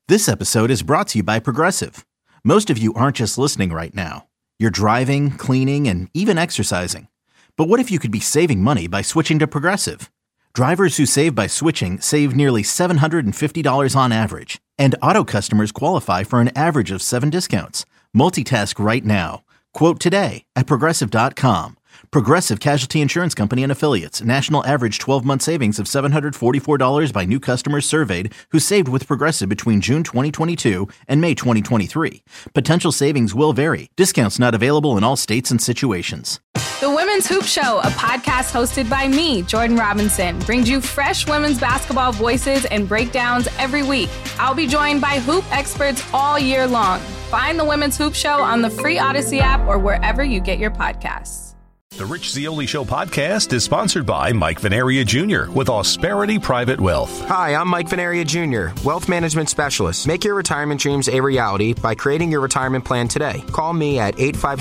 This episode is brought to you by Progressive. Most of you aren't just listening right now. You're driving, cleaning, and even exercising. But what if you could be saving money by switching to Progressive? Drivers who save by switching save nearly $750 on average. And auto customers qualify for an average of 7 discounts. Multitask right now. Quote today at Progressive.com. Progressive Casualty Insurance Company and Affiliates. National average 12-month savings of $744 by new customers surveyed who saved with Progressive between June 2022 and May 2023. Potential savings will vary. Discounts not available in all states and situations. The Women's Hoop Show, a podcast hosted by me, Jordan Robinson, brings you fresh women's basketball voices and breakdowns every week. I'll be joined by hoop experts all year long. Find the Women's Hoop Show on the free Odyssey app or wherever you get your podcasts. The Rich Zeoli Show podcast is sponsored by Mike Venaria Jr. with Ausperity Private Wealth. Hi, I'm Mike Venaria Jr., Wealth Management Specialist. Make your retirement dreams a reality by creating your retirement plan today. Call me at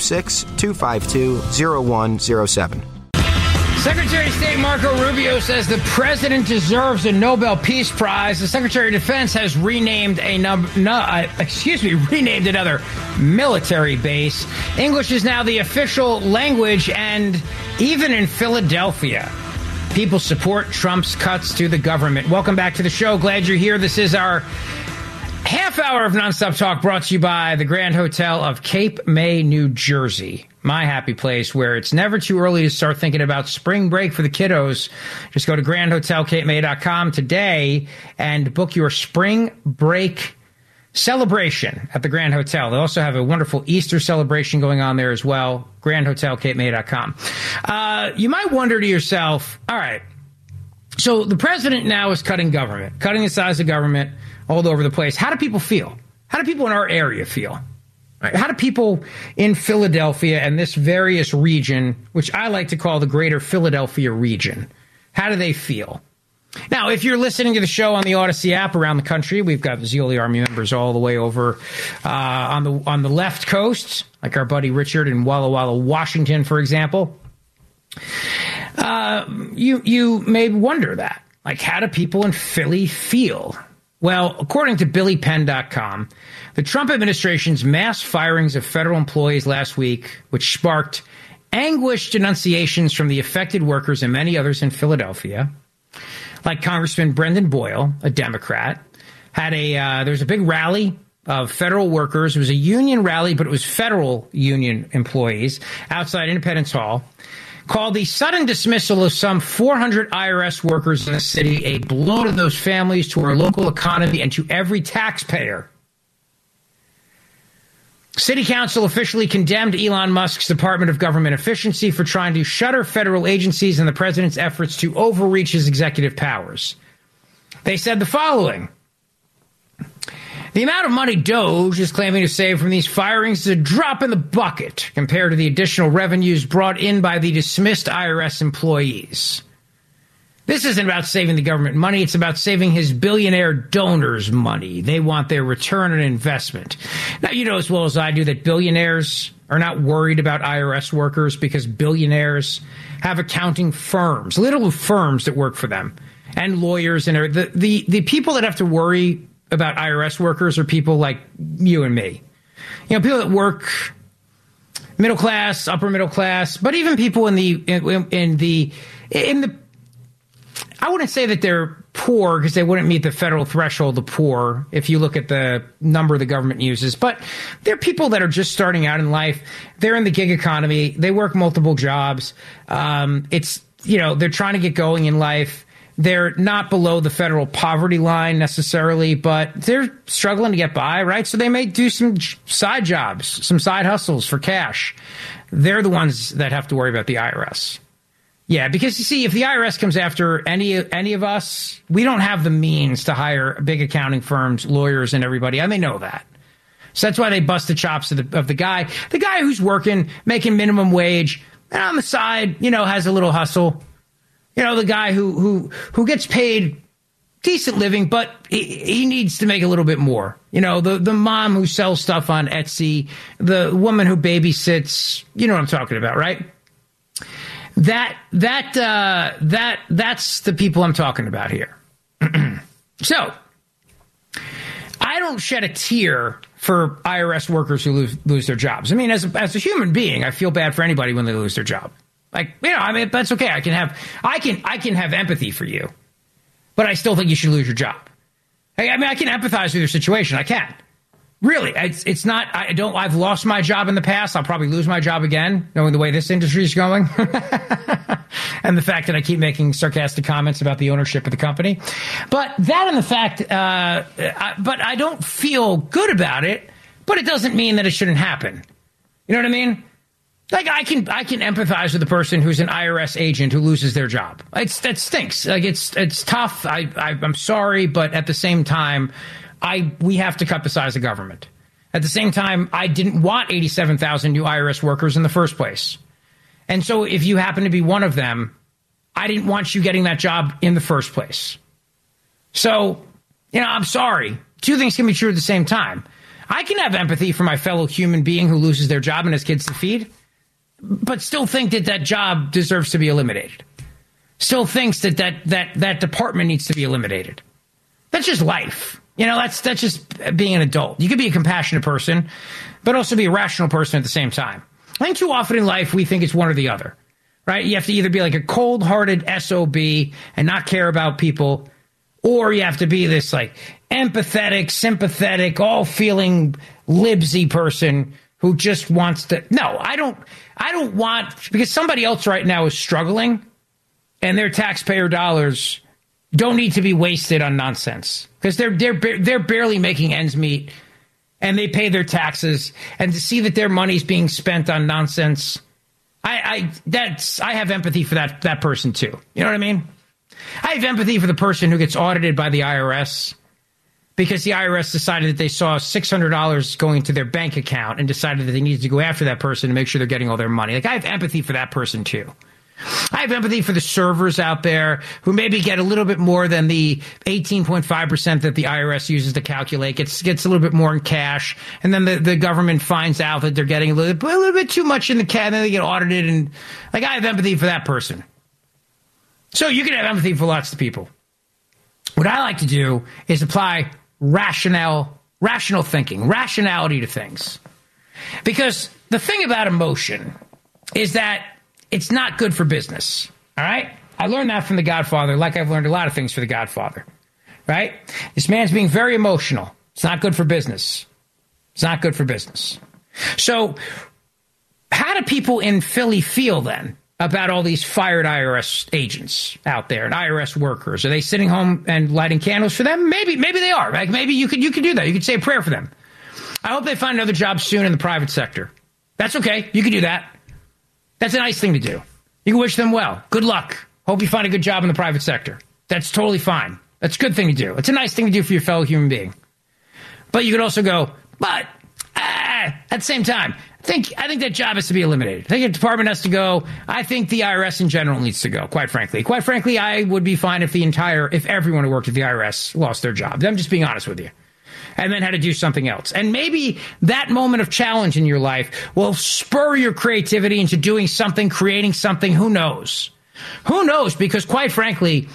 856-252-0107. Secretary of State Marco Rubio says the president deserves a Nobel Peace Prize. The Secretary of Defense has renamed renamed another military base. English is now the official language, and even in Philadelphia, people support Trump's cuts to the government. Welcome back to the show. Glad you're here. This is our half hour of nonstop talk brought to you by the Grand Hotel of Cape May, New Jersey. My happy place where it's never too early to start thinking about spring break for the kiddos. Just go to grandhotelcapemay.com today and book your spring break celebration at the Grand Hotel. They also have a wonderful Easter celebration going on there as well. grandhotelcapemay.com. You might wonder to yourself, all right, so the president now is cutting government, cutting the size of government all over the place. How do people feel? How do people in our area feel? Right? How do people in Philadelphia and this various region, which I like to call the greater Philadelphia region, how do they feel? Now, if you're listening to the show on the Odyssey app around the country, we've got the Zeoli Army members all the way over on the left coast, like our buddy Richard in Walla Walla, Washington, for example. You may wonder that. Like, how do people in Philly feel? Well, according to BillyPenn.com, the Trump administration's mass firings of federal employees last week, which sparked anguished denunciations from the affected workers and many others in Philadelphia, like Congressman Brendan Boyle, a Democrat, there was a big rally of federal workers. It was a union rally, but it was federal union employees outside Independence Hall, called the sudden dismissal of some 400 IRS workers in the city a blow to those families, to our local economy, and to every taxpayer. City Council officially condemned Elon Musk's Department of Government Efficiency for trying to shutter federal agencies and the president's efforts to overreach his executive powers. They said the following: the amount of money DOJ is claiming to save from these firings is a drop in the bucket compared to the additional revenues brought in by the dismissed IRS employees. This isn't about saving the government money. It's about saving his billionaire donors' money. They want their return on investment. Now, you know as well as I do that billionaires are not worried about IRS workers because billionaires have accounting firms, little firms that work for them, and lawyers. And the people that have to worry about IRS workers are people like you and me. You know, people that work middle class, upper middle class, but even people in the I wouldn't say that they're poor because they wouldn't meet the federal threshold of poor if you look at the number the government uses. But they're people that are just starting out in life. They're in the gig economy. They work multiple jobs. They're trying to get going in life. They're not below the federal poverty line necessarily, but they're struggling to get by, right? So they may do some side jobs, some side hustles for cash. They're the ones that have to worry about the IRS. Yeah, because you see, if the IRS comes after any of us, we don't have the means to hire big accounting firms, lawyers, and everybody, and they know that. So that's why they bust the chops of the guy who's working, making minimum wage, and on the side, has a little hustle. The guy who gets paid decent living, but he needs to make a little bit more. The mom who sells stuff on Etsy, the woman who babysits. You know what I'm talking about, right? That's the people I'm talking about here. So I don't shed a tear for IRS workers who lose their jobs. I mean, as a human being, I feel bad for anybody when they lose their job. Like, I mean, that's okay. I can have empathy for you, but I still think you should lose your job. I mean, I can empathize with your situation. I can. Really, it's not. I've lost my job in the past. I'll probably lose my job again, knowing the way this industry is going, and the fact that I keep making sarcastic comments about the ownership of the company. But that and the fact, but I don't feel good about it. But it doesn't mean that it shouldn't happen. You know what I mean? Like I can empathize with the person who's an IRS agent who loses their job. That stinks. Like it's tough. I'm sorry, but at the same time, we have to cut the size of government. At the same time, I didn't want 87,000 new IRS workers in the first place. And so if you happen to be one of them, I didn't want you getting that job in the first place. So, I'm sorry. Two things can be true at the same time. I can have empathy for my fellow human being who loses their job and has kids to feed, but still think that job deserves to be eliminated. Still thinks that department needs to be eliminated. That's just life. That's just being an adult. You could be a compassionate person, but also be a rational person at the same time. I think too often in life, we think it's one or the other, right? You have to either be like a cold-hearted SOB and not care about people, or you have to be this like empathetic, sympathetic, all-feeling libsy person who just wants to. No, I don't want, because somebody else right now is struggling and their taxpayer dollars don't need to be wasted on nonsense, because they're barely making ends meet and they pay their taxes, and to see that their money's being spent on nonsense, I have empathy for that person too. You know what I mean? I have empathy for the person who gets audited by the IRS because the IRS decided that they saw $600 going to their bank account and decided that they needed to go after that person to make sure they're getting all their money. Like, I have empathy for that person too. I have empathy for the servers out there who maybe get a little bit more than the 18.5% that the IRS uses to calculate, gets a little bit more in cash, and then the government finds out that they're getting a little bit too much in the cash, and then they get audited. And like, I have empathy for that person. So you can have empathy for lots of people. What I like to do is apply rational thinking, rationality to things. Because the thing about emotion is that it's not good for business, all right? I learned that from The Godfather, like I've learned a lot of things for The Godfather, right? This man's being very emotional. It's not good for business. It's not good for business. So how do people in Philly feel then about all these fired IRS agents out there and IRS workers? Are they sitting home and lighting candles for them? Maybe they are. Like, maybe you could do that. You could say a prayer for them. I hope they find another job soon in the private sector. That's okay. You can do that. That's a nice thing to do. You can wish them well. Good luck. Hope you find a good job in the private sector. That's totally fine. That's a good thing to do. It's a nice thing to do for your fellow human being. But you could also go, but at the same time, I think that job has to be eliminated. I think a department has to go. I think the IRS in general needs to go, quite frankly. Quite frankly, I would be fine if everyone who worked at the IRS lost their job. I'm just being honest with you. And then had to do something else. And maybe that moment of challenge in your life will spur your creativity into doing something, creating something. Who knows? Who knows? Because quite frankly,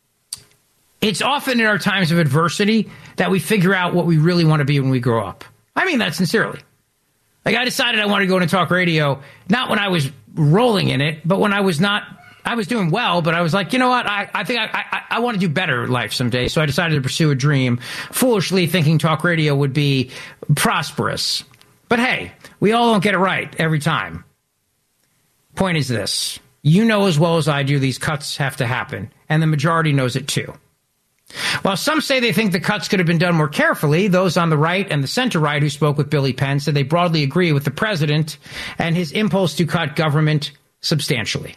it's often in our times of adversity that we figure out what we really want to be when we grow up. I mean that sincerely. Like, I decided I wanted to go into talk radio, not when I was rolling in it, but when I was not. I was doing well, but I was like, you know what? I think I want to do better in life someday. So I decided to pursue a dream, foolishly thinking talk radio would be prosperous. But hey, we all don't get it right every time. Point is this. You know as well as I do these cuts have to happen, and the majority knows it too. While some say they think the cuts could have been done more carefully, those on the right and the center-right who spoke with Billy Penn said they broadly agree with the president and his impulse to cut government substantially.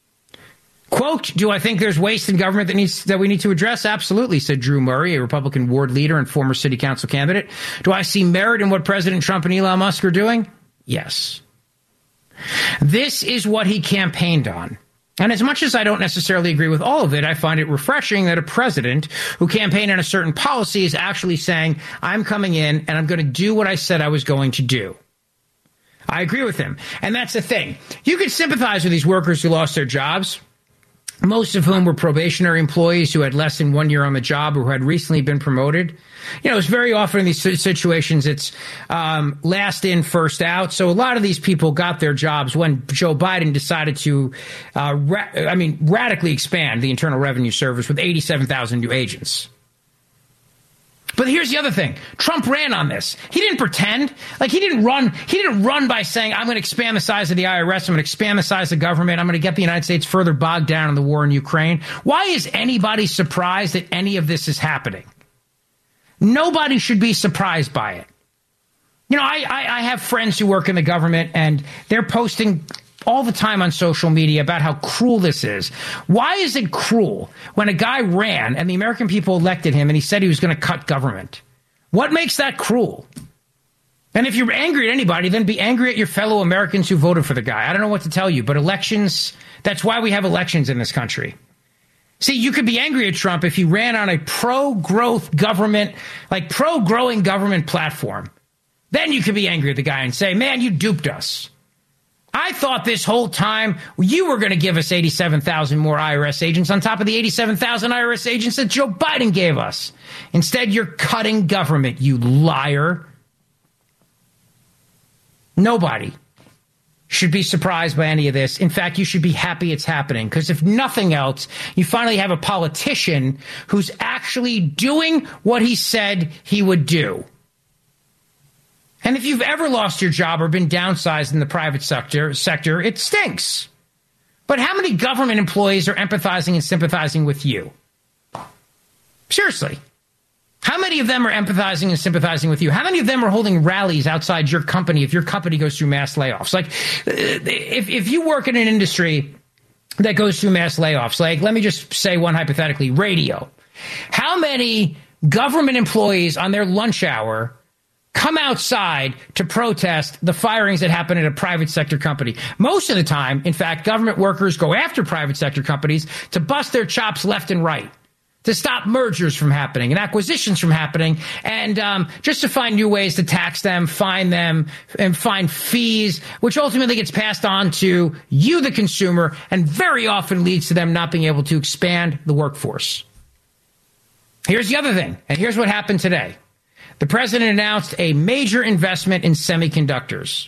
Quote, do I think there's waste in government that we need to address? Absolutely, said Drew Murray, a Republican ward leader and former city council candidate. Do I see merit in what President Trump and Elon Musk are doing? Yes. This is what he campaigned on. And as much as I don't necessarily agree with all of it, I find it refreshing that a president who campaigned on a certain policy is actually saying, I'm coming in and I'm going to do what I said I was going to do. I agree with him. And that's the thing. You can sympathize with these workers who lost their jobs. most of whom were probationary employees who had less than 1 year on the job or who had recently been promoted. It's very often in these situations, it's last in, first out. So a lot of these people got their jobs when Joe Biden decided to, radically expand the Internal Revenue Service with 87,000 new agents. But here's the other thing. Trump ran on this. He didn't pretend. He didn't run by saying, I'm going to expand the size of the IRS. I'm going to expand the size of government. I'm going to get the United States further bogged down in the war in Ukraine. Why is anybody surprised that any of this is happening? Nobody should be surprised by it. I have friends who work in the government, and they're posting all the time on social media about how cruel this is. Why is it cruel when a guy ran and the American people elected him and he said he was going to cut government? What makes that cruel? And if you're angry at anybody, then be angry at your fellow Americans who voted for the guy. I don't know what to tell you, but elections, that's why we have elections in this country. See, you could be angry at Trump if he ran on a pro-growth government, pro-growing government platform. Then you could be angry at the guy and say, man, you duped us. I thought this whole time you were going to give us 87,000 more IRS agents on top of the 87,000 IRS agents that Joe Biden gave us. Instead, you're cutting government, you liar. Nobody should be surprised by any of this. In fact, you should be happy it's happening, because if nothing else, you finally have a politician who's actually doing what he said he would do. And if you've ever lost your job or been downsized in the private sector, it stinks. But how many government employees are empathizing and sympathizing with you? Seriously. How many of them are empathizing and sympathizing with you? How many of them are holding rallies outside your company if your company goes through mass layoffs? If you work in an industry that goes through mass layoffs, let me just say one hypothetically, radio. How many government employees on their lunch hour come outside to protest the firings that happen at a private sector company? Most of the time, in fact, government workers go after private sector companies to bust their chops left and right, to stop mergers from happening and acquisitions from happening, and just to find new ways to tax them, fine them, and find fees, which ultimately gets passed on to you, the consumer, and very often leads to them not being able to expand the workforce. Here's the other thing, and here's what happened today. The president announced a major investment in semiconductors.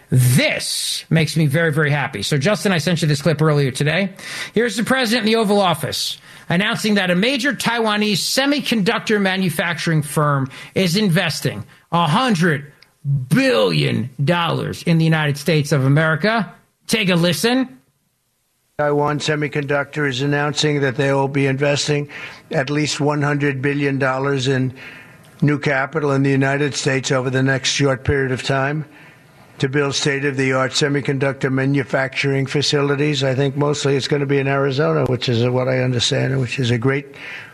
This makes me very, very happy. So, Justin, I sent you this clip earlier today. Here's the president in the Oval Office announcing that a major Taiwanese semiconductor manufacturing firm is investing $100 billion in the United States of America. Take a listen. Taiwan Semiconductor is announcing that they will be investing at least $100 billion in new capital in the United States over the next short period of time to build state-of-the-art semiconductor manufacturing facilities. I think mostly it's going to be in Arizona, which is what I understand, which is a great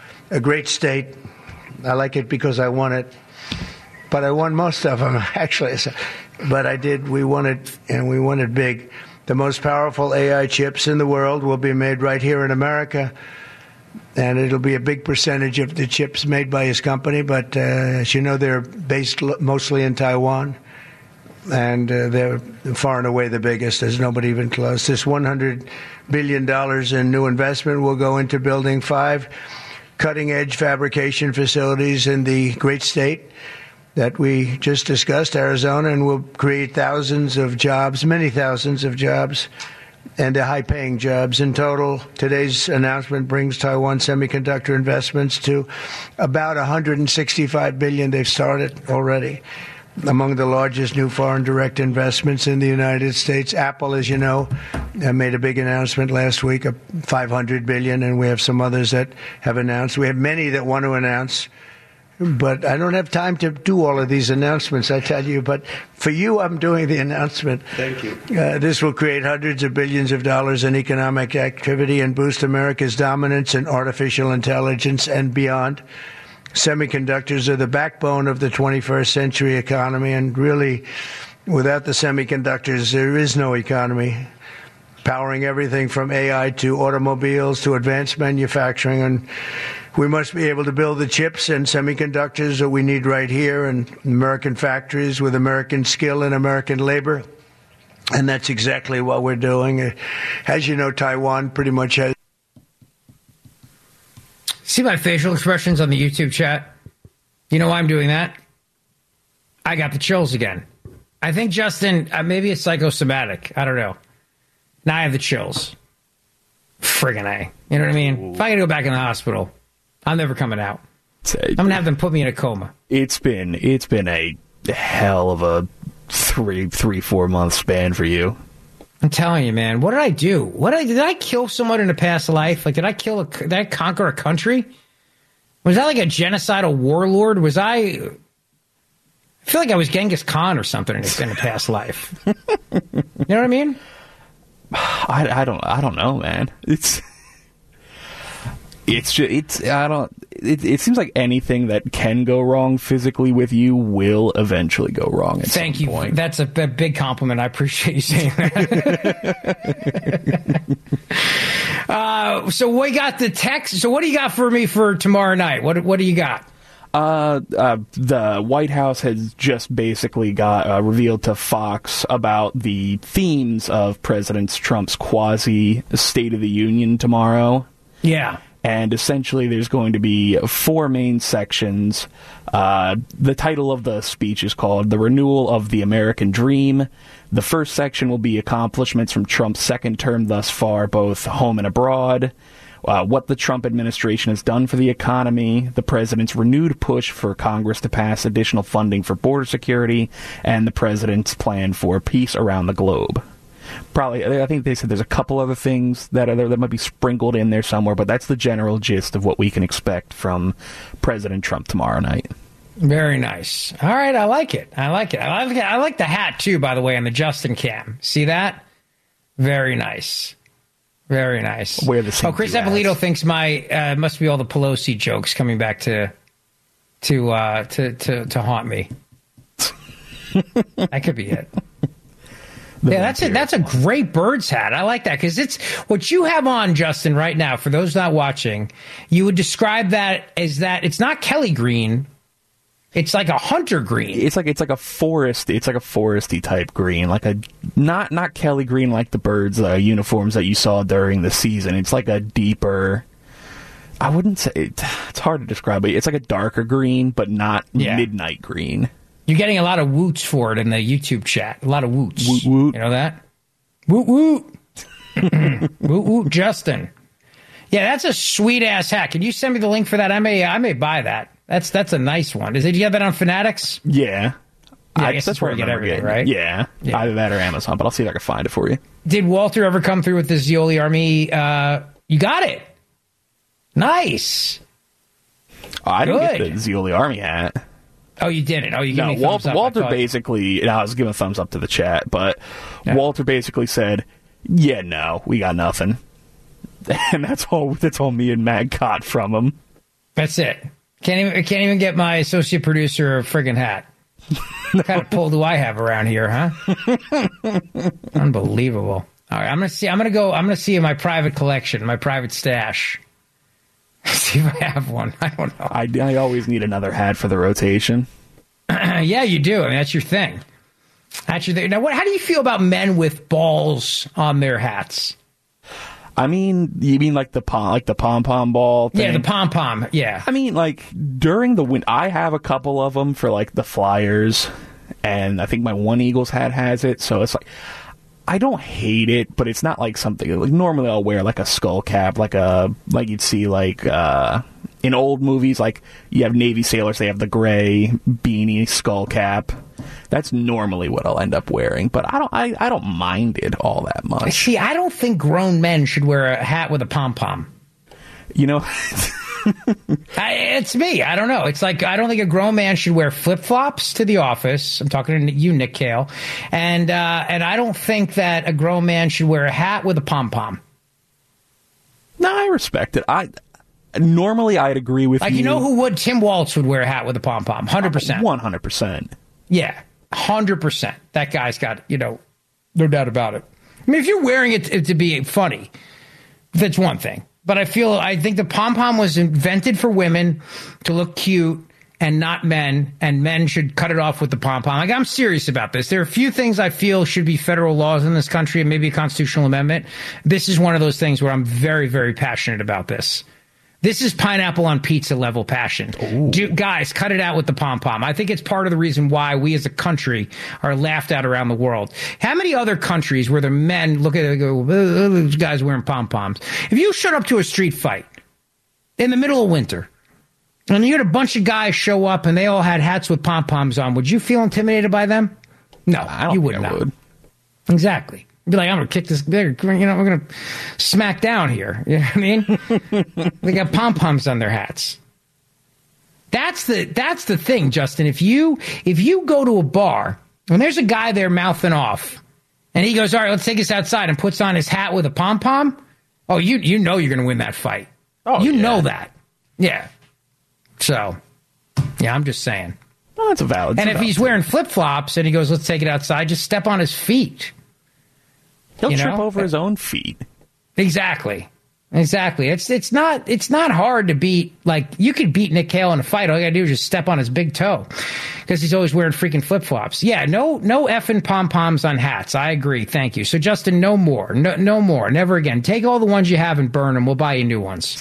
state. I like it because I won it, but I won most of them, actually. But I did. We won it, and we won it big. The most powerful AI chips in the world will be made right here in America. And it'll be a big percentage of the chips made by his company. But as you know, they're based mostly in Taiwan. And they're far and away the biggest. There's nobody even close. This $100 billion in new investment will go into building 5 cutting-edge fabrication facilities in the great state that we just discussed, Arizona, and will create thousands of jobs, many thousands of jobs, and high-paying jobs. In total, today's announcement brings Taiwan Semiconductor investments to about $165 billion. They've started already. Among the largest new foreign direct investments in the United States. Apple, as you know, made a big announcement last week of $500 billion, and we have some others that have announced. We have many that want to announce. But I don't have time to do all of these announcements, I tell you. But for you, I'm doing the announcement. Thank you. This will create hundreds of billions of dollars in economic activity and boost America's dominance in artificial intelligence and beyond. Semiconductors are the backbone of the 21st century economy. And really, without the semiconductors, there is no economy. Powering everything from AI to automobiles to advanced manufacturing. And we must be able to build the chips and semiconductors that we need right here in American factories with American skill and American labor. And that's exactly what we're doing. As you know, Taiwan pretty much has. See my facial expressions on the YouTube chat? You know why I'm doing that? I got the chills again. I think, Justin, maybe it's psychosomatic. I don't know. Now I have the chills. Friggin' A. You know what I mean? Ooh. If I got to go back in the hospital, I'm never coming out. I'm going to have them put me in a coma. It's been a hell of a 3-4 month span for you. I'm telling you, man. What did I do? Did I kill someone in a past life? Like, did I conquer a country? Was I like a genocidal warlord? I feel like I was Genghis Khan or something in a past life. You know what I mean? I don't know, man. It seems like anything that can go wrong physically with you will eventually go wrong at some point. That's a big compliment. I appreciate you saying that. So we got the text. So what do you got for me for tomorrow night? What do you got? The White House has just basically got revealed to Fox about the themes of President Trump's quasi State of the Union tomorrow. Yeah. And essentially there's going to be 4 main sections. The title of the speech is called The Renewal of the American Dream. The first section will be accomplishments from Trump's second term thus far, both home and abroad. What the Trump administration has done for the economy, the president's renewed push for Congress to pass additional funding for border security, and the president's plan for peace around the globe. Probably, I think they said there's a couple other things that might be sprinkled in there somewhere, but that's the general gist of what we can expect from President Trump tomorrow night. Very nice. All right, I like it. I like the hat, too, by the way, on the Justin cam. See that? Very nice. Very nice. Where the Chris Apolito thinks my must be all the Pelosi jokes coming back to haunt me. That could be it. Yeah, that's a great bird's hat. I like that because it's what you have on, Justin, right now. For those not watching, you would describe that as that it's not Kelly green. It's like a hunter green. It's like a forest. It's like a foresty type green, like a not Kelly green like the birds' uniforms that you saw during the season. It's like a deeper. I wouldn't say it's hard to describe, but it's like a darker green, but not midnight green. You're getting a lot of woots for it in the YouTube chat. A lot of woots. Woot woot. You know that? Woot woot. Woot woot, Justin. Yeah, that's a sweet ass hat. Can you send me the link for that? I may buy that. That's a nice one. Do you have that on Fanatics? Yeah. I guess that's where you get everything, right? Yeah. Either that or Amazon, but I'll see if I can find it for you. Did Walter ever come through with the Zioli Army? You got it. Nice. I didn't get the Zioli Army hat. Oh, you didn't? Oh, you gave me a thumbs up. Walter basically, I was giving a thumbs up to the chat, but Walter basically said, yeah, no, we got nothing. And that's all me and Matt got from him. That's it. Can't even get my associate producer a friggin' hat. What kind of pull do I have around here, huh? Unbelievable. All right, I'm gonna see in my private collection, my private stash. See if I have one. I don't know. I always need another hat for the rotation. Yeah, you do. I mean, that's your thing. That's your thing. Now, how do you feel about men with balls on their hats? I mean, you mean like the pom-pom ball thing? Yeah, the pom-pom, yeah. I mean, like, during the winter, I have a couple of them for, like, the Flyers, and I think my One Eagles hat has it, so it's like, I don't hate it, but it's not like something, like, normally I'll wear, like, a skull cap, like you'd see, like, in old movies, like, you have Navy sailors, they have the gray beanie skull cap. That's normally what I'll end up wearing, but I don't mind it all that much. See, I don't think grown men should wear a hat with a pom-pom. You know, it's me. I don't know. It's like I don't think a grown man should wear flip-flops to the office. I'm talking to you, Nick Cale, and I don't think that a grown man should wear a hat with a pom-pom. No, I respect it. Normally I'd agree with you. Like, you know who would? Tim Waltz would wear a hat with a pom-pom. 100%. 100%. Yeah, 100%. That guy's got, no doubt about it. I mean, if you're wearing it to be funny, that's one thing. But I think the pom-pom was invented for women to look cute and not men, and men should cut it off with the pom-pom. Like, I'm serious about this. There are a few things I feel should be federal laws in this country and maybe a constitutional amendment. This is one of those things where I'm very, very passionate about this. This is pineapple on pizza level passion. Guys, cut it out with the pom-pom. I think it's part of the reason why we as a country are laughed at around the world. How many other countries where the men look at it and go, those guys wearing pom-poms? If you showed up to a street fight in the middle of winter and you had a bunch of guys show up and they all had hats with pom-poms on, would you feel intimidated by them? No, you would not. Exactly. Be like, I'm going to kick this bigger. You know, we're going to smack down here. You know what I mean? They got pom-poms on their hats. That's the thing, Justin. If you go to a bar and there's a guy there mouthing off and he goes, all right, let's take us outside, and puts on his hat with a pom-pom, oh, you know you're going to win that fight. Oh, you know that. Yeah. So, yeah, I'm just saying. Well, that's a valid. And if he's wearing flip-flops and he goes, let's take it outside, just step on his feet. He'll trip over his own feet. Exactly. It's not hard to beat. Like, you could beat Nick Cale in a fight. All you gotta do is just step on his big toe, because he's always wearing freaking flip-flops. Yeah, no effing pom-poms on hats. I agree. Thank you. So, Justin, no more. No more. Never again. Take all the ones you have and burn them. We'll buy you new ones.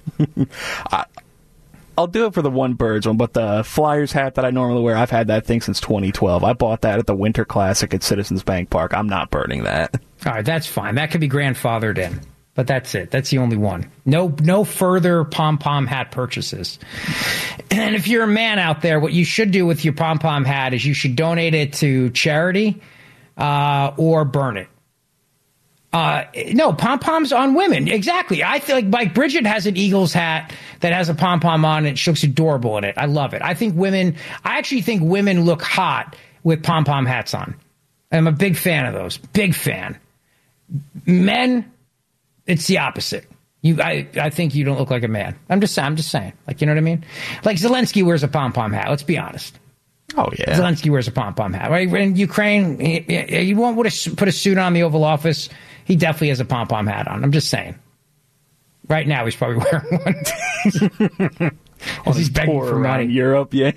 I'll do it for the one Birds one, but the Flyers hat that I normally wear, I've had that thing since 2012. I bought that at the Winter Classic at Citizens Bank Park. I'm not burning that. All right, that's fine. That could be grandfathered in. But that's it. That's the only one. No further pom-pom hat purchases. And if you're a man out there, what you should do with your pom-pom hat is you should donate it to charity or burn it. No, pom-poms on women. Exactly. I feel like Bridget has an Eagles hat that has a pom-pom on it. She looks adorable in it. I love it. I actually think women look hot with pom-pom hats on. I'm a big fan of those. Big fan. Men, it's the opposite. I think you don't look like a man. I'm just saying. Like, you know what I mean? Like, Zelensky wears a pom-pom hat. Let's be honest. Oh, yeah. Zelensky wears a pom-pom hat. Right? In Ukraine, you won't put a suit on the Oval Office. He definitely has a pom-pom hat on. I'm just saying. Right now, he's probably wearing one. He's begging for money. Europe, yeah.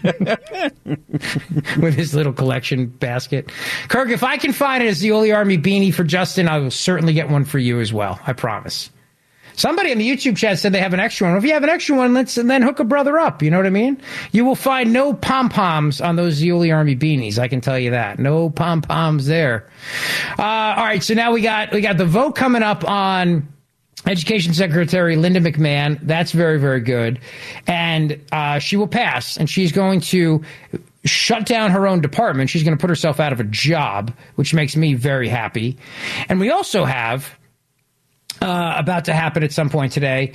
With his little collection basket. Kirk, if I can find a Zeoli Army beanie for Justin, I will certainly get one for you as well. I promise. Somebody in the YouTube chat said they have an extra one. Well, if you have an extra one, then hook a brother up. You know what I mean? You will find no pom-poms on those Zeoli Army beanies. I can tell you that. No pom-poms there. All right, so now we got the vote coming up on Education Secretary Linda McMahon. That's very, very good. And she will pass, and she's going to shut down her own department. She's going to put herself out of a job, which makes me very happy. And we also have about to happen at some point today.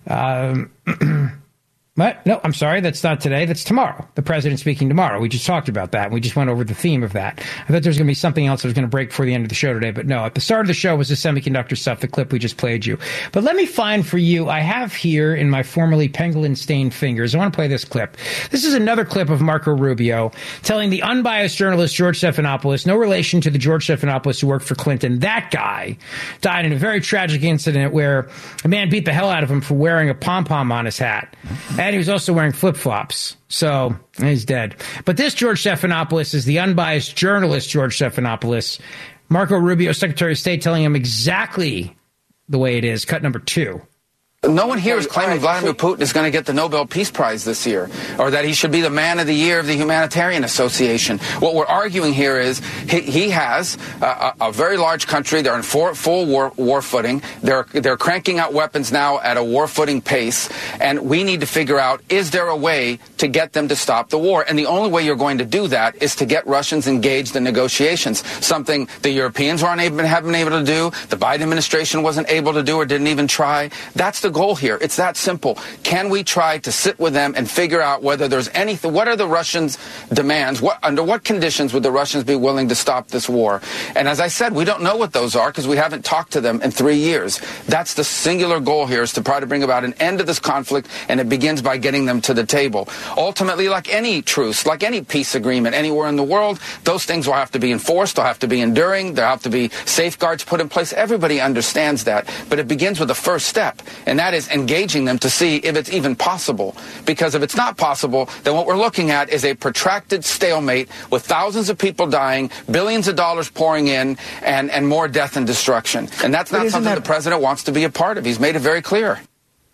What? No, I'm sorry. That's not today. That's tomorrow. The president speaking tomorrow. We just talked about that. We just went over the theme of that. I thought there was going to be something else that was going to break before the end of the show today, but no. At the start of the show was the semiconductor stuff, the clip we just played you. But let me find for you, I have here in my formerly pangolin-stained fingers, I want to play this clip. This is another clip of Marco Rubio telling the unbiased journalist George Stephanopoulos, no relation to the George Stephanopoulos who worked for Clinton. That guy died in a very tragic incident where a man beat the hell out of him for wearing a pom-pom on his hat. And he was also wearing flip-flops. So he's dead. But this George Stephanopoulos is the unbiased journalist George Stephanopoulos. Marco Rubio, Secretary of State, telling him exactly the way it is. Cut number 2. No one here is claiming Vladimir Putin is going to get the Nobel Peace Prize this year, or that he should be the Man of the Year of the Humanitarian Association. What we're arguing here is he has a very large country. They're in full war footing. They're cranking out weapons now at a war footing pace, and we need to figure out, is there a way to get them to stop the war? And the only way you're going to do that is to get Russians engaged in negotiations, something the Europeans haven't been able to do, the Biden administration wasn't able to do or didn't even try. That's the goal here. It's that simple. Can we try to sit with them and figure out whether there's anything, what are the Russians' demands? Under what conditions would the Russians be willing to stop this war? And as I said, we don't know what those are because we haven't talked to them in 3 years. That's the singular goal here, is to try to bring about an end to this conflict, and it begins by getting them to the table. Ultimately, like any truce, like any peace agreement anywhere in the world, those things will have to be enforced, they'll have to be enduring, there'll have to be safeguards put in place. Everybody understands that. But it begins with the first step, and that is engaging them to see if it's even possible. Because if it's not possible, then what we're looking at is a protracted stalemate with thousands of people dying, billions of dollars pouring in, and more death and destruction. And that's not something the president wants to be a part of. He's made it very clear.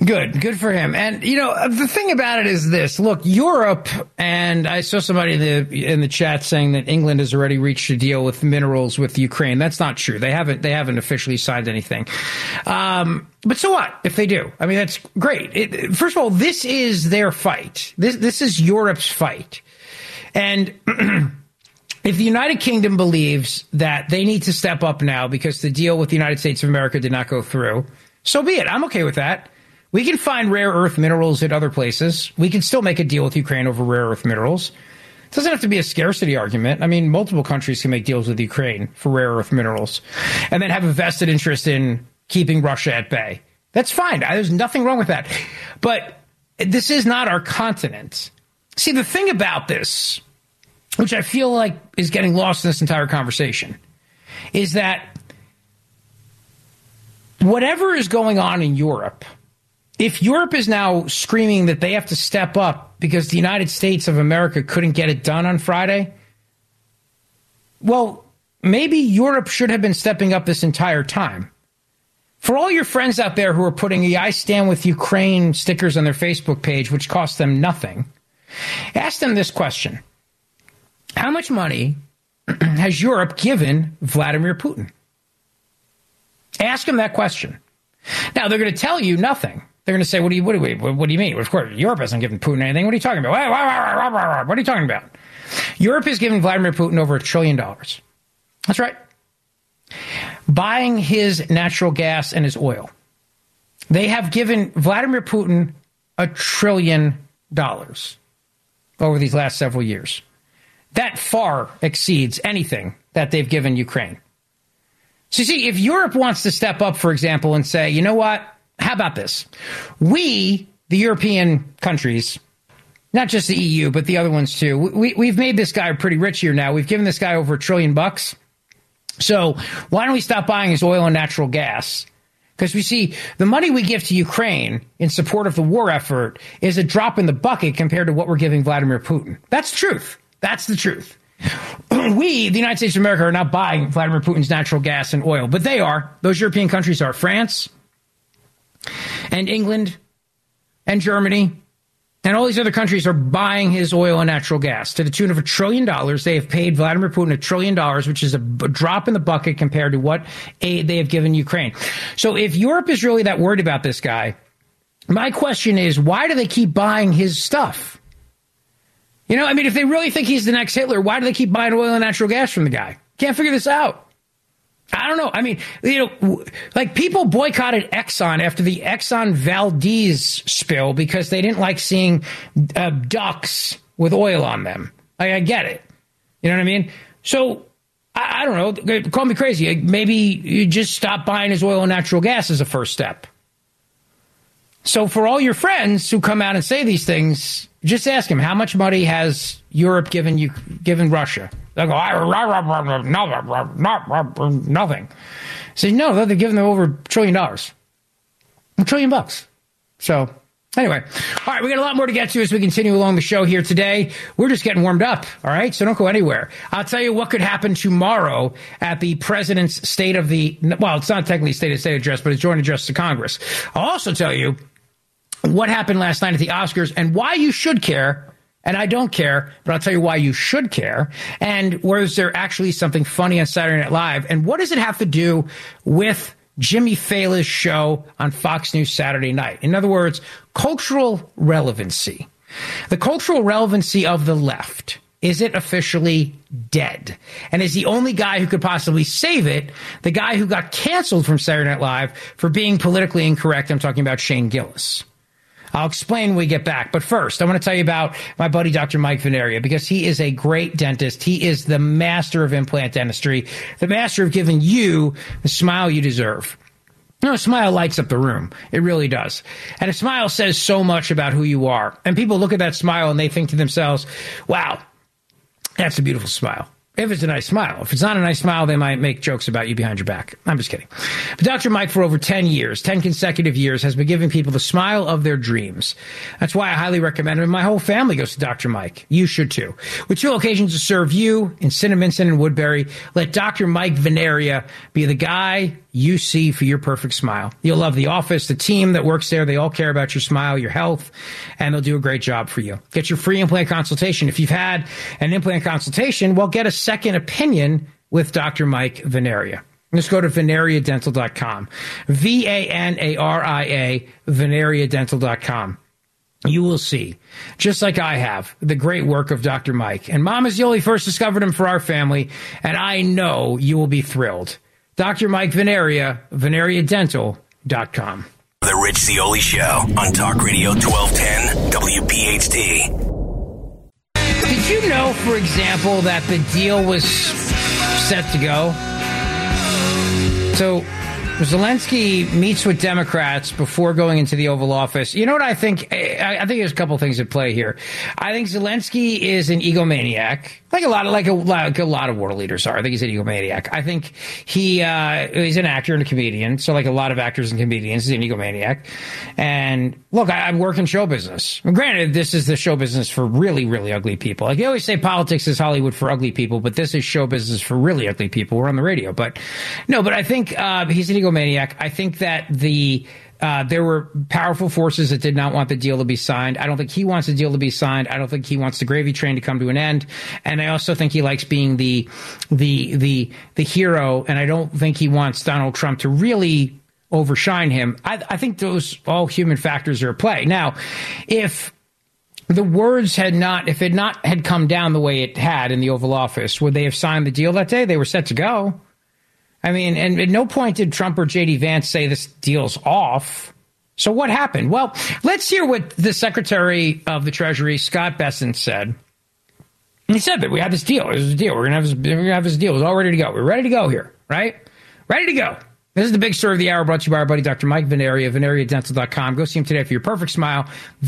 Good for him. And, the thing about it is this. Look, Europe, and I saw somebody in the chat saying that England has already reached a deal with minerals with Ukraine. That's not true. They haven't officially signed anything. But so what if they do? I mean, that's great. First of all, this is their fight. This is Europe's fight. And if the United Kingdom believes that they need to step up now because the deal with the United States of America did not go through, so be it. I'm okay with that. We can find rare earth minerals at other places. We can still make a deal with Ukraine over rare earth minerals. It doesn't have to be a scarcity argument. I mean, multiple countries can make deals with Ukraine for rare earth minerals and then have a vested interest in keeping Russia at bay. That's fine. There's nothing wrong with that. But this is not our continent. See, the thing about this, which I feel like is getting lost in this entire conversation, is that whatever is going on in Europe, if Europe is now screaming that they have to step up because the United States of America couldn't get it done on Friday, well, maybe Europe should have been stepping up this entire time. For all your friends out there who are putting the I Stand With Ukraine stickers on their Facebook page, which cost them nothing, ask them this question. How much money has Europe given Vladimir Putin? Ask them that question. Now, they're going to tell you nothing. They're going to say, what do you mean? Of course, Europe hasn't given Putin anything. What are you talking about? What are you talking about? Europe has given Vladimir Putin over $1 trillion. That's right. Buying his natural gas and his oil. They have given Vladimir Putin $1 trillion over these last several years. That far exceeds anything that they've given Ukraine. So you see, if Europe wants to step up, for example, and say, you know what? How about this? We, the European countries, not just the EU, but the other ones too, we've made this guy pretty rich here now. We've given this guy over $1 trillion. So why don't we stop buying his oil and natural gas? Because we see the money we give to Ukraine in support of the war effort is a drop in the bucket compared to what we're giving Vladimir Putin. That's the truth. That's the truth. We, the United States of America, are not buying Vladimir Putin's natural gas and oil, but they are. Those European countries are France and England and Germany, and all these other countries are buying his oil and natural gas to the tune of $1 trillion. They have paid Vladimir Putin $1 trillion, which is a drop in the bucket compared to what aid they have given Ukraine. So if Europe is really that worried about this guy, my question is, why do they keep buying his stuff? If they really think he's the next Hitler, why do they keep buying oil and natural gas from the guy? Can't figure this out. I don't know. People boycotted Exxon after the Exxon Valdez spill because they didn't like seeing ducks with oil on them. I get it. You know what I mean? So, I don't know. Call me crazy. Maybe you just stop buying his oil and natural gas as a first step. So for all your friends who come out and say these things, just ask him, how much money has Europe given Russia? They'll go, nothing. Say, no, they're giving them over $1 trillion. $1 trillion. So anyway, all right, we got a lot more to get to as we continue along the show here today. We're just getting warmed up, all right? So don't go anywhere. I'll tell you what could happen tomorrow at the president's it's not technically state address, but his joint address to Congress. I'll also tell you what happened last night at the Oscars and why you should care. And I don't care, but I'll tell you why you should care. And was there actually something funny on Saturday Night Live? And what does it have to do with Jimmy Fallon's show on Fox News Saturday night? In other words, cultural relevancy. The cultural relevancy of the left. Is it officially dead? And is the only guy who could possibly save it the guy who got canceled from Saturday Night Live for being politically incorrect? I'm talking about Shane Gillis. I'll explain when we get back. But first, I want to tell you about my buddy, Dr. Mike Veneria, because he is a great dentist. He is the master of implant dentistry, the master of giving you the smile you deserve. A smile lights up the room. It really does. And a smile says so much about who you are. And people look at that smile and they think to themselves, wow, that's a beautiful smile. If it's a nice smile. If it's not a nice smile, they might make jokes about you behind your back. I'm just kidding. But Dr. Mike, for over 10 consecutive years, has been giving people the smile of their dreams. That's why I highly recommend him. My whole family goes to Dr. Mike. You should too. With 2 locations to serve you in Cinnaminson and Woodbury, let Dr. Mike Veneria be the guy you see for your perfect smile. You'll love the office, the team that works there. They all care about your smile, your health, and they'll do a great job for you. Get your free implant consultation. If you've had an implant consultation, well, get a second opinion with Dr. Mike Veneria. Just go to VeneriaDental.com. VANARIA, VeneriaDental.com. You will see, just like I have, the great work of Dr. Mike. And Mom is Yoli first discovered him for our family, and I know you will be thrilled. Dr. Mike Veneria, VeneriaDental.com. The Rich Zeoli Show on Talk Radio 1210 WPHT. Did you know, for example, that the deal was set to go? So Zelensky meets with Democrats before going into the Oval Office. You know what I think? I think there's a couple things at play here. I think Zelensky is an egomaniac, like a lot of world leaders are. I think he's an egomaniac. I think he's an actor and a comedian. So like a lot of actors and comedians, he's an egomaniac. And look, I work in show business. Granted, this is the show business for really, really ugly people. Like they always say politics is Hollywood for ugly people, but this is show business for really ugly people. We're on the radio, but I think he's an egomaniac. I think that there were powerful forces that did not want the deal to be signed. I don't think he wants the deal to be signed. I don't think he wants the gravy train to come to an end. And I also think he likes being the hero. And I don't think he wants Donald Trump to really overshine him. I think those all human factors are at play. Now, if the words had come down the way it had in the Oval Office, would they have signed the deal that day? They were set to go. I mean, and at no point did Trump or J.D. Vance say this deal's off. So what happened? Well, let's hear what the Secretary of the Treasury, Scott Bessent, said. He said that we had this deal. This is a deal. We're going to have this deal. It's all ready to go. We're ready to go here, right? Ready to go. This is the big story of the hour, brought to you by our buddy Dr. Mike Veneria, VeneriaDental.com. Go see him today for your perfect smile.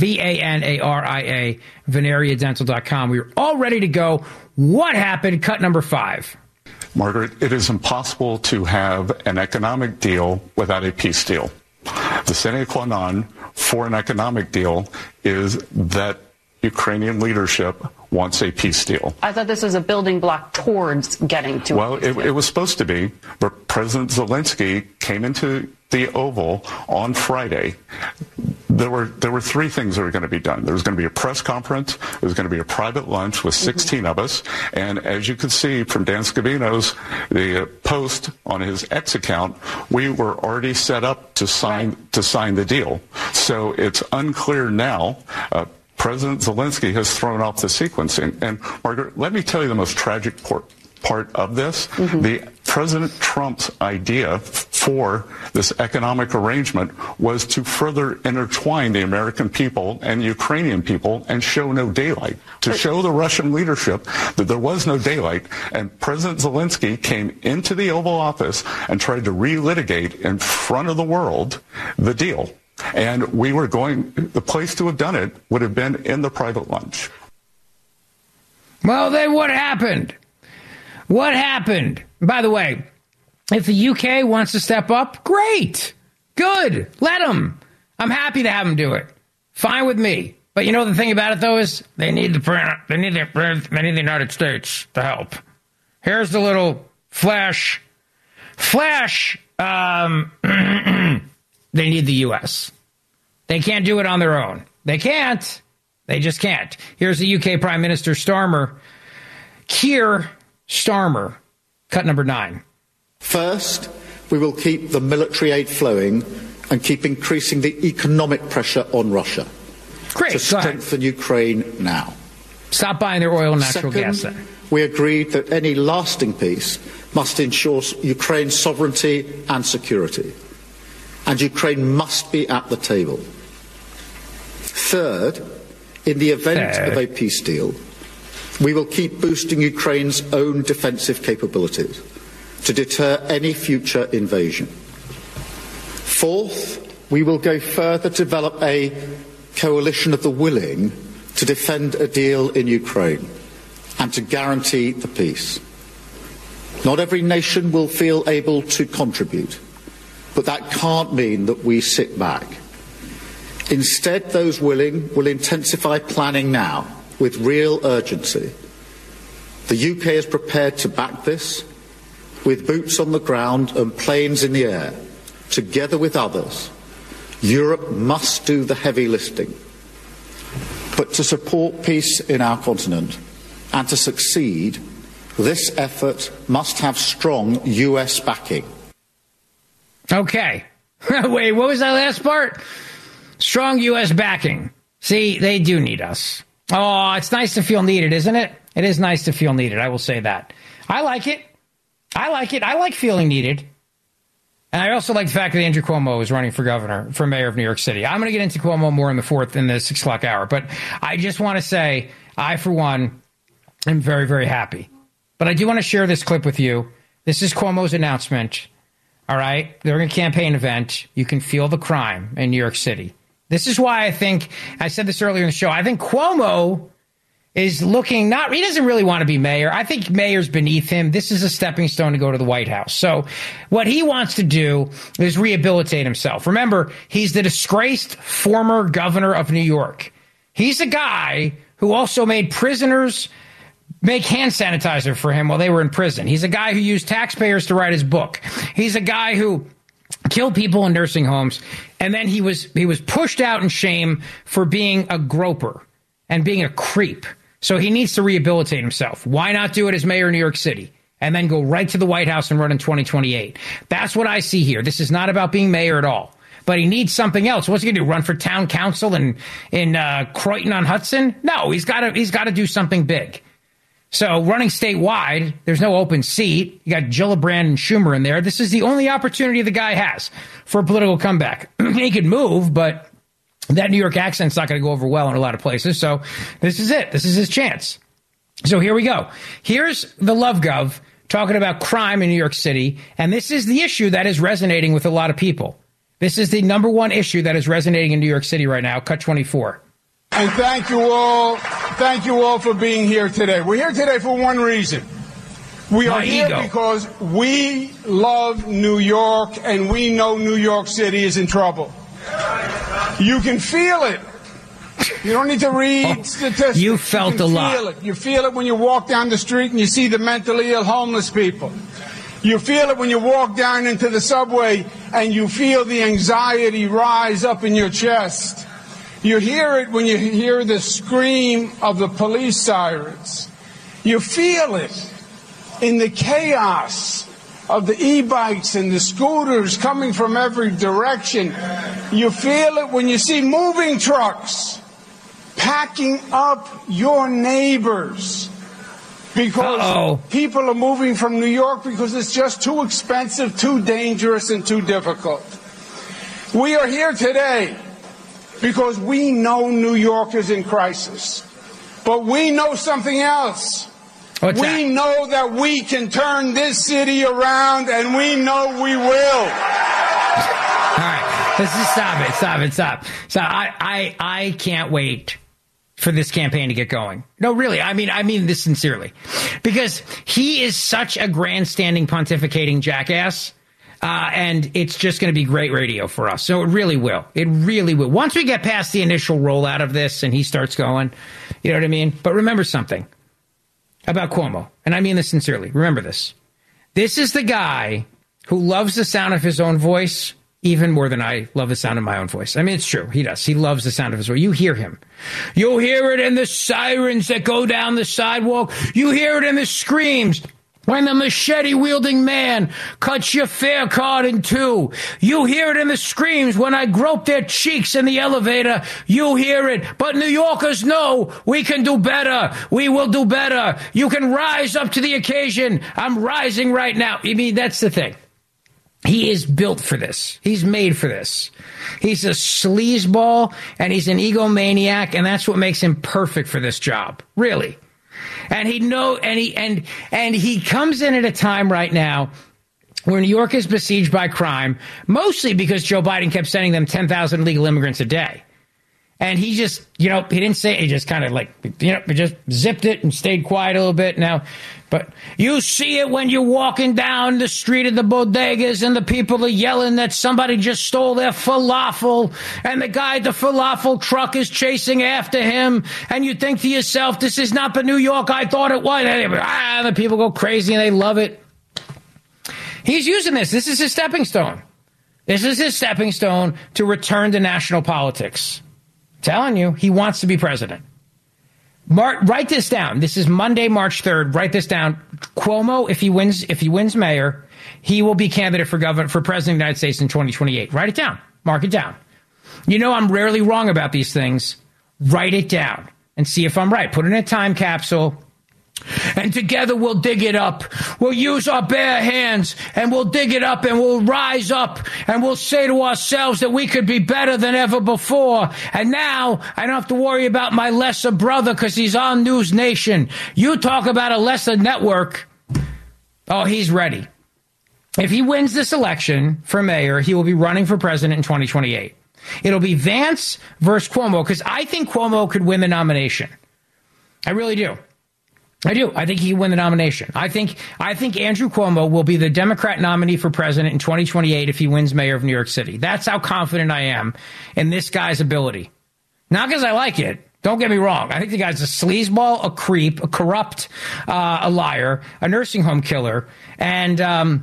VANARIA, VeneriaDental.com. We were all ready to go. What happened? Cut number 5. Margaret, it is impossible to have an economic deal without a peace deal. The sine qua non for an economic deal is that Ukrainian leadership wants a peace deal. I thought this was a building block towards getting to a peace deal. It was supposed to be, but President Zelensky came into the Oval on Friday. There were 3 things that were going to be done. There was going to be a press conference. There was going to be a private lunch with 16 of us. And as you can see from Dan Scavino's the post on his X account, we were already set up to sign the deal. So it's unclear now. President Zelensky has thrown off the sequencing. And Margaret, let me tell you the most tragic part of this. The President Trump's idea for this economic arrangement was to further intertwine the American people and Ukrainian people and show no daylight, to show the Russian leadership that there was no daylight. And President Zelensky came into the Oval Office and tried to relitigate in front of the world the deal. And the place to have done it would have been in the private lunch. Well, then what happened? What happened? By the way, if the UK wants to step up, great. Good. Let them. I'm happy to have them do it. Fine with me. But you know the thing about it, though, is they need the United States to help. Here's the little flash. They need the U.S. They can't do it on their own. They can't. They just can't. Here's the UK Prime Minister Starmer. Keir Starmer. Cut number 9. First, we will keep the military aid flowing and keep increasing the economic pressure on Russia. Great. To strengthen Ukraine now. Stop buying their oil and natural gas then. We agreed that any lasting peace must ensure Ukraine's sovereignty and security. And Ukraine must be at the table. Third, in the event of a peace deal, we will keep boosting Ukraine's own defensive capabilities to deter any future invasion. Fourth, we will go further to develop a coalition of the willing to defend a deal in Ukraine and to guarantee the peace. Not every nation will feel able to contribute, but that can't mean that we sit back. Instead, those willing will intensify planning now with real urgency. The UK is prepared to back this, with boots on the ground and planes in the air, together with others, Europe must do the heavy lifting. But to support peace in our continent and to succeed, this effort must have strong US backing. Okay. Wait, what was that last part? Strong U.S. backing. See, they do need us. Oh, it's nice to feel needed, isn't it? It is nice to feel needed. I will say that. I like it. I like feeling needed. And I also like the fact that Andrew Cuomo is running for mayor of New York City. I'm going to get into Cuomo more in the 6 o'clock hour. But I just want to say, I, for one, am very, very happy. But I do want to share this clip with you. This is Cuomo's announcement. All right? They're in a campaign event. You can feel the crime in New York City. This is why I said this earlier in the show, I think Cuomo is looking he doesn't really want to be mayor. I think mayor's beneath him. This is a stepping stone to go to the White House. So what he wants to do is rehabilitate himself. Remember, he's the disgraced former governor of New York. He's a guy who also made prisoners make hand sanitizer for him while they were in prison. He's a guy who used taxpayers to write his book. He's a guy who killed people in nursing homes, and then he was pushed out in shame for being a groper and being a creep. So he needs to rehabilitate himself. Why not do it as mayor of New York City and then go right to the White House and run in 2028? That's what I see here. This is not about being mayor at all. But he needs something else. What's he going to do? Run for town council in Croydon-on-Hudson? No, he's got to do something big. So running statewide, there's no open seat. You got Gillibrand and Schumer in there. This is the only opportunity the guy has for a political comeback. He could move, but that New York accent's not going to go over well in a lot of places. So this is it. This is his chance. So here we go. Here's the LoveGov talking about crime in New York City. And this is the issue that is resonating with a lot of people. This is the number one issue that is resonating in New York City right now. Cut 24. And thank you all for being here today. We're here today for one reason. We are here because we love New York and we know New York City is in trouble. You can feel it. You don't need to read statistics. You felt a lot. You feel it when you walk down the street and you see the mentally ill homeless people. You feel it when you walk down into the subway and you feel the anxiety rise up in your chest. You hear it when you hear the scream of the police sirens. You feel it in the chaos of the e-bikes and the scooters coming from every direction. You feel it when you see moving trucks packing up your neighbors because people are moving from New York because it's just too expensive, too dangerous, and too difficult. We are here today because we know New York is in crisis. But we know something else. We know that we can turn this city around, and we know we will. All right. Let's just stop. So I can't wait for this campaign to get going. No, really. I mean this sincerely. Because he is such a grandstanding, pontificating jackass. And it's just going to be great radio for us. So it really will. It really will. Once we get past the initial rollout of this and he starts going, you know what I mean? But remember something about Cuomo, and I mean this sincerely. Remember this. This is the guy who loves the sound of his own voice even more than I love the sound of my own voice. I mean, it's true. He does. He loves the sound of his voice. You hear him. You'll hear it in the sirens that go down the sidewalk. You hear it in the screams when the machete-wielding man cuts your fare card in two. You hear it in the screams when I grope their cheeks in the elevator. You hear it. But New Yorkers know we can do better. We will do better. You can rise up to the occasion. I'm rising right now. I mean, that's the thing. He is built for this. He's made for this. He's a sleazeball, and he's an egomaniac, and that's what makes him perfect for this job. Really. And he comes in at a time right now where New York is besieged by crime, mostly because Joe Biden kept sending them 10,000 illegal immigrants a day. And he just, he didn't say, he just kind of he just zipped it and stayed quiet a little bit now. But you see it when you're walking down the street of the bodegas and the people are yelling that somebody just stole their falafel and the guy at the falafel truck is chasing after him. And you think to yourself, this is not the New York I thought it was. And the people go crazy and they love it. He's using this. This is his stepping stone. This is his stepping stone to return to national politics. I'm telling you, he wants to be president. Write this down. This is Monday, March 3rd. Write this down. Cuomo, if he wins mayor, he will be candidate for president of the United States in 2028. Write it down. Mark it down. You know, I'm rarely wrong about these things. Write it down and see if I'm right. Put it in a time capsule. And together we'll dig it up. We'll use our bare hands and we'll dig it up and we'll rise up and we'll say to ourselves that we could be better than ever before. And now I don't have to worry about my lesser brother because he's on News Nation. You talk about a lesser network. Oh, he's ready. If he wins this election for mayor, he will be running for president in 2028. It'll be Vance versus Cuomo because I think Cuomo could win the nomination. I really do. I do. I think he can win the nomination. I think Andrew Cuomo will be the Democrat nominee for president in 2028 if he wins mayor of New York City. That's how confident I am in this guy's ability. Not because I like it. Don't get me wrong. I think the guy's a sleazeball, a creep, a corrupt, a liar, a nursing home killer, and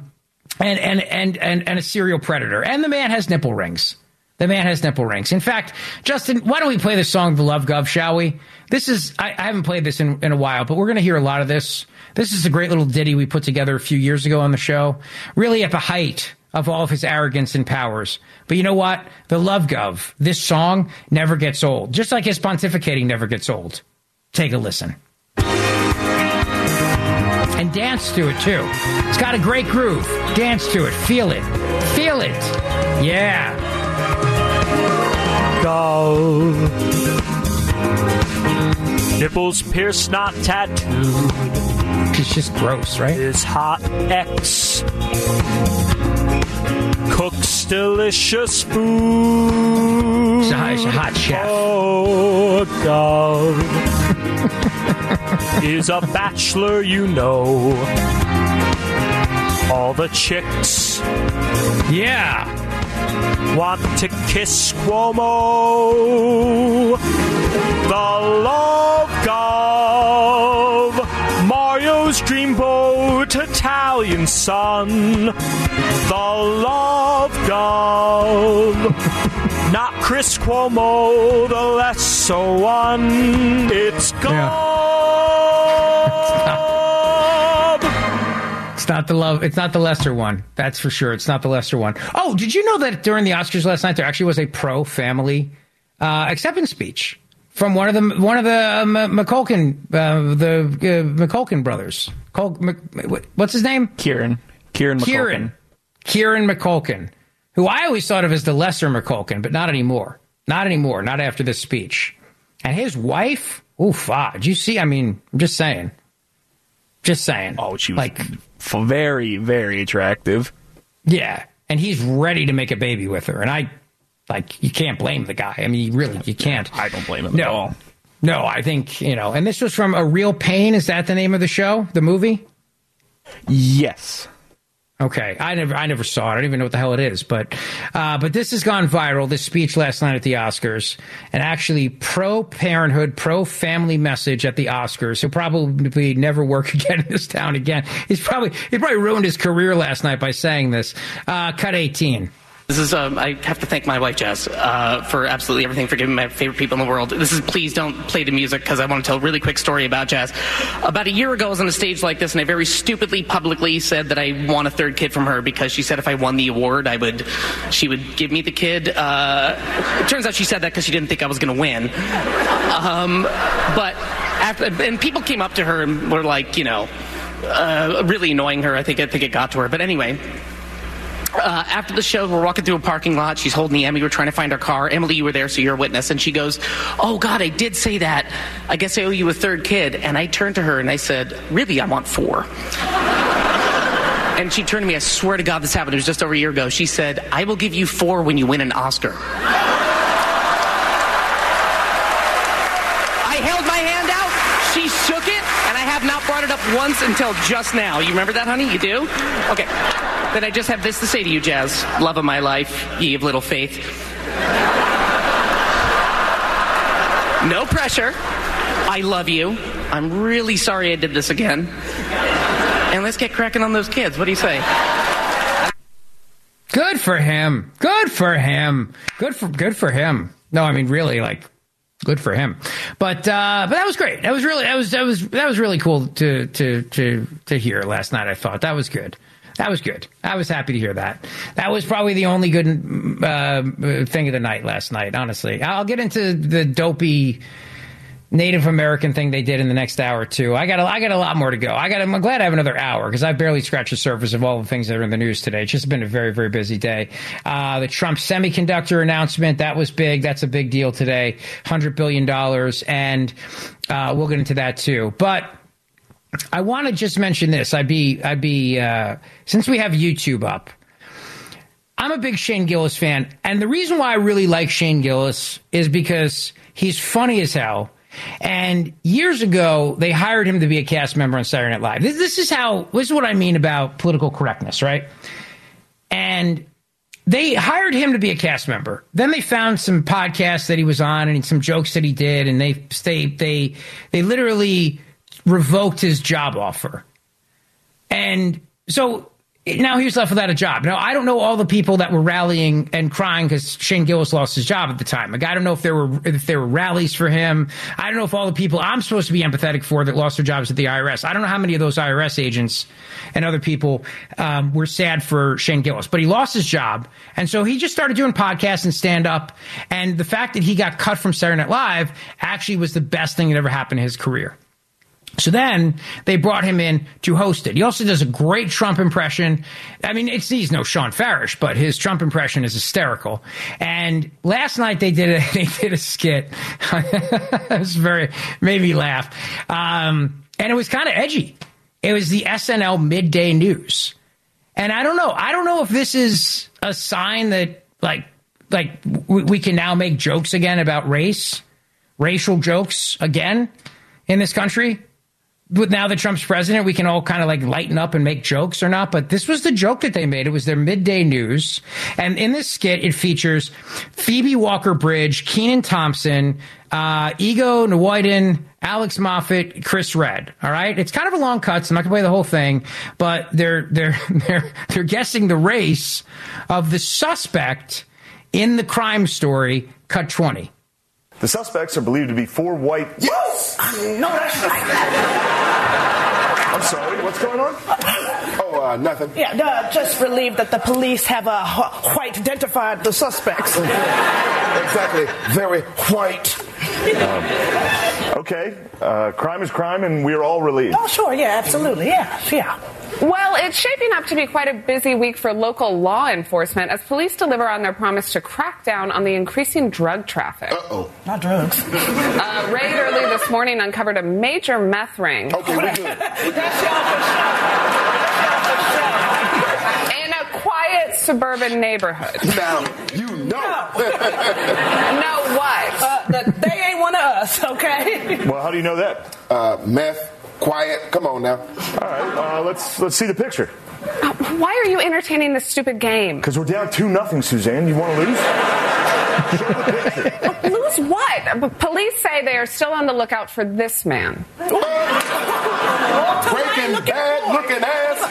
a serial predator. And the man has nipple rings. The man has nipple rings. In fact, Justin, why don't we play the song The Love Gov, shall we? This is, I haven't played this in a while, but we're going to hear a lot of this. This is a great little ditty we put together a few years ago on the show, really at the height of all of his arrogance and powers. But you know what? The Love Gov, this song never gets old, just like his pontificating never gets old. Take a listen. And dance to it, too. It's got a great groove. Dance to it. Feel it. Feel it. Yeah. Gov. Nipples pierced, not tattooed. It's just gross, right? His hot ex cooks delicious food. He's a hot chef. Oh, Gov is a bachelor, you know. All the chicks, yeah, want to kiss Cuomo. The Love Gov, Mario's dreamboat, Italian son. The Love Gov, not Chris Cuomo, the lesser one. It's Gov. It's not the love. It's not the lesser one. That's for sure. It's not the lesser one. Oh, did you know that during the Oscars last night there actually was a pro-family acceptance speech from one of the McCulkin brothers? What's his name? Kieran McCulkin. Kieran McCulkin, who I always thought of as the lesser McCulkin, but not anymore. Not anymore. Not after this speech. And his wife. Oof! Did you see? I mean, I'm just saying. Just saying. Oh, she was very, very attractive. Yeah, and he's ready to make a baby with her. And you can't blame the guy. I mean, you can't. I don't blame him at all. No, I think, and this was from A Real Pain. Is that the name of the show, the movie? Yes. Okay, I never saw it. I don't even know what the hell it is. But this has gone viral. This speech last night at the Oscars, and actually pro-parenthood, pro-family message at the Oscars. He'll probably never work again in this town again. He probably ruined his career last night by saying this. Cut 18. This is, I have to thank my wife, Jess, for absolutely everything, for giving my favorite people in the world. This is, please don't play the music, because I want to tell a really quick story about Jess. About a year ago, I was on a stage like this, and I very stupidly, publicly said that I want a third kid from her, because she said if I won the award, she would give me the kid. It turns out she said that because she didn't think I was going to win. And people came up to her and were like, really annoying her. I think it got to her. But anyway, after the show, we're walking through a parking lot. She's holding Emily. We're trying to find our car. Emily, you were there, so you're a witness. And she goes, "Oh, God, I did say that. I guess I owe you a third kid." And I turned to her and I said, "Really, I want 4. And she turned to me. I swear to God this happened. It was just over a year ago. She said, "I will give you 4 when you win an Oscar." I held my hand out. She shook it. And I have not brought it up once until just now. You remember that, honey? You do? Okay. Then I just have this to say to you, Jazz. Love of my life, ye of little faith. No pressure. I love you. I'm really sorry I did this again. And let's get cracking on those kids. What do you say? Good for him. Good for him. Good for him. No, I mean really, like, good for him. But that was great. That was really cool to hear last night. I thought that was good. That was good. I was happy to hear that. That was probably the only good thing of the night last night. Honestly, I'll get into the dopey Native American thing they did in the next hour or two. I got a lot more to go. I'm glad I have another hour because I've barely scratched the surface of all the things that are in the news today. It's just been a very, very busy day. The Trump semiconductor announcement, that was big. That's a big deal today. $100 billion. And we'll get into that too. But I want to just mention this. Since we have YouTube up, I'm a big Shane Gillis fan. And the reason why I really like Shane Gillis is because he's funny as hell. And years ago, they hired him to be a cast member on Saturday Night Live. This is what I mean about political correctness, right? And they hired him to be a cast member. Then they found some podcasts that he was on and some jokes that he did, and they literally revoked his job offer. And so now he was left without a job. Now, I don't know all the people that were rallying and crying because Shane Gillis lost his job at the time. Like, I don't know if there were rallies for him. I don't know if all the people I'm supposed to be empathetic for that lost their jobs at the IRS. I don't know how many of those IRS agents and other people were sad for Shane Gillis. But he lost his job. And so he just started doing podcasts and stand-up. And the fact that he got cut from Saturday Night Live actually was the best thing that ever happened in his career. So then they brought him in to host it. He also does a great Trump impression. I mean, he's no Sean Farish, but his Trump impression is hysterical. And last night they did a skit. It was made me laugh. And it was kind of edgy. It was the SNL midday news. And I don't know if this is a sign that like we can now make jokes again about racial jokes again in this country. But now that Trump's president, we can all kind of like lighten up and make jokes or not. But this was the joke that they made. It was their midday news. And in this skit, it features Phoebe Walker-Bridge, Kenan Thompson, Ego Nwodim, Alex Moffat, Chris Redd. All right. It's kind of a long cut, so I'm not gonna play the whole thing, but they're guessing the race of the suspect in the crime story, cut 20. The suspects are believed to be 4 white... Yes! No, that's right. I'm sorry, what's going on? Nothing. Yeah, just relieved that the police have white identified the suspects. Exactly. Very white. Okay. Crime is crime, and we're all relieved. Oh, sure. Yeah, absolutely. Yeah. Well, it's shaping up to be quite a busy week for local law enforcement as police deliver on their promise to crack down on the increasing drug traffic. Uh-oh. Not drugs. A raid early this morning uncovered a major meth ring. Okay, we're good. That's y'all for sure. In a quiet suburban neighborhood. Now, you know. Know what? That they ain't one of us, okay? Well, how do you know that? Meth. Quiet. Come on now. All right. Let's see the picture. Why are you entertaining this stupid game? Because we're down 2-0, Suzanne. You want to lose? Show the picture. Lose what? Police say they are still on the lookout for this man. Breaking bad looking ass.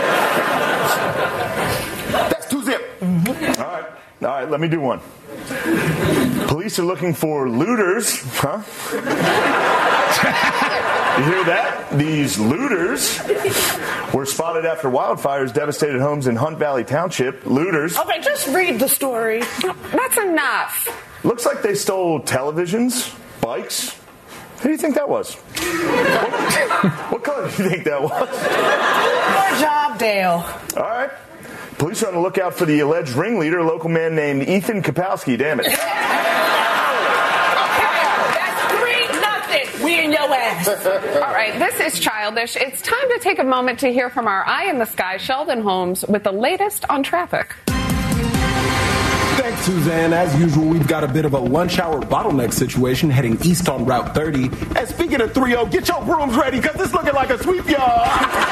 That's 2-zip. Mm-hmm. All right. Let me do one. Police are looking for looters, huh? You hear that? These looters were spotted after wildfires devastated homes in Hunt Valley Township. Looters. Okay, just read the story. That's enough. Looks like they stole televisions, bikes. Who do you think that was? What color do you think that was? Good job, Dale. All right. Police are on the lookout for the alleged ringleader, a local man named Ethan Kapowski. Damn it. We in your ass. All right, this is childish. It's time to take a moment to hear from our eye in the sky, Sheldon Holmes, with the latest on traffic. Thanks, Suzanne. As usual, we've got a bit of a lunch hour bottleneck situation heading east on Route 30. And speaking of 3-0, get your brooms ready, because it's looking like a sweep, y'all.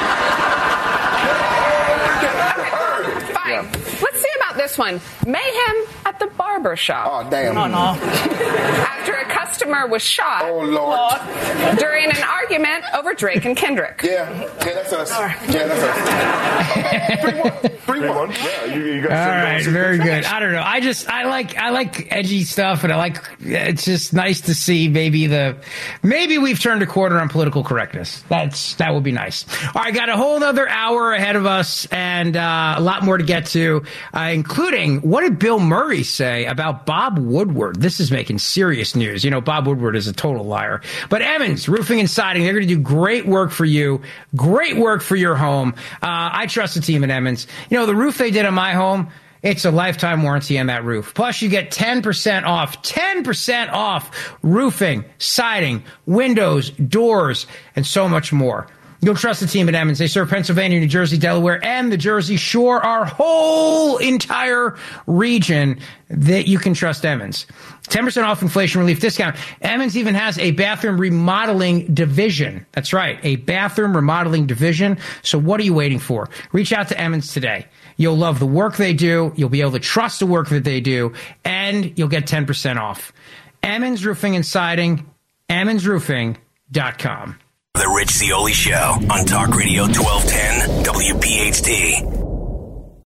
Fine. Let's see about this one. Mayhem at the barber shop. Oh, damn. No. After a customer customer was shot during an argument over Drake and Kendrick. Yeah, that's us. Yeah, that's us. 3-1. Yeah, you guys. All right, very good. I don't know. I like edgy stuff, and it's just nice to see maybe we've turned a corner on political correctness. That would be nice. All right, got a whole other hour ahead of us, and a lot more to get to, including what did Bill Murray say about Bob Woodward? This is making serious news. You know, Bob Woodward is a total liar. But Emmons Roofing and Siding, they're going to do great work for you, great work for your home. I trust the team at Emmons. You know, the roof they did on my home, it's a lifetime warranty on that roof. Plus, you get 10% off roofing, siding, windows, doors, and so much more. You'll trust the team at Emmons. They serve Pennsylvania, New Jersey, Delaware, and the Jersey Shore, our whole entire region. That you can trust Emmons. 10% off inflation relief discount. Emmons even has a bathroom remodeling division. That's right, a bathroom remodeling division. So what are you waiting for? Reach out to Emmons today. You'll love the work they do. You'll be able to trust the work that they do, and you'll get 10% off. Emmons Roofing and Siding, emmonsroofing.com. The Rich Zeoli Show on Talk Radio 1210 WPHT.